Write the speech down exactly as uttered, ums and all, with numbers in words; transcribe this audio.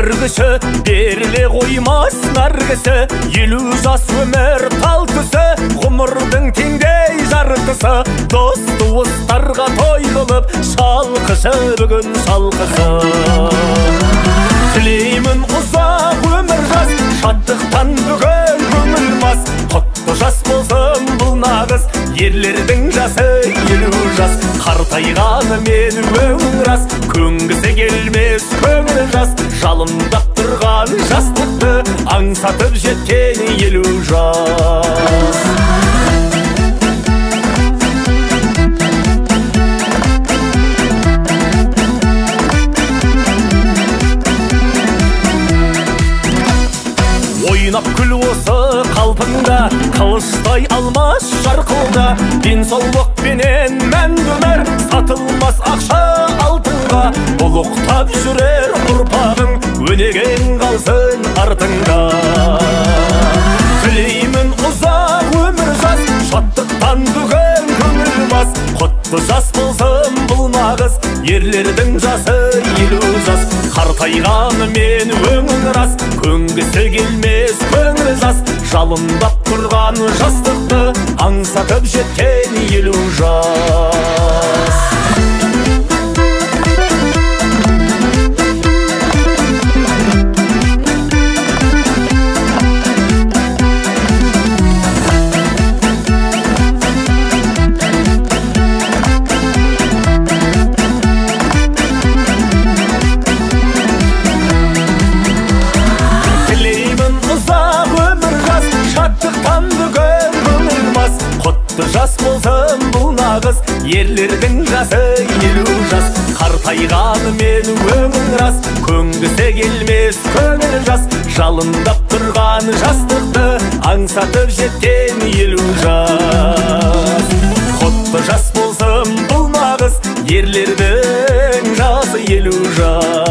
бар кіші беріле қоймас нар кісі. Елу жас өмір тал түсі, ғұмырдың теңдей жарытысы. Дос туыстарға той қылып, шалқышы бүгін шалқышы. Тілеймін ұзақ өмір жас, шаттықтан бүгін көңіл мас. Құтты жас болсын бұл нағыз, ерлердің жасы елу жас. Қартайғаны мен өң рас, көнгісі келмес көңіл жас. Жалындап тұрған жастықты аңсатып жеткен елу жас. Ойнап күл осы қалпында, қылыштай алмас жарқылда. Денсаулықпенен мәңгі өмір, сатылмас ақша алтынға. Ұлықтап жүрер ұрпағың, өнеген қалсын артыңда. Тілеймін ұзақ өмір жас, шаттықтан бүгін көңіл мас. Құтты жас болсын бұл нағыз, ерлердің жасы елу жас. Қартайғаны мен өңің рас, көнгісі келмес көңіл жас. Жалындап тұрған жастықты аңсатып жеткен елу жас. Құтты жас болсын бұл нағыз, ерлердің жасы елу жас. Қартайғаны мен өңің рас, көнгісі келмес көңіл жас. Жалындап тұрған жастықты аңсатып жеткен елу жас. Құтты жас болсын бұл нағыз, ерлердің жасы елу жас.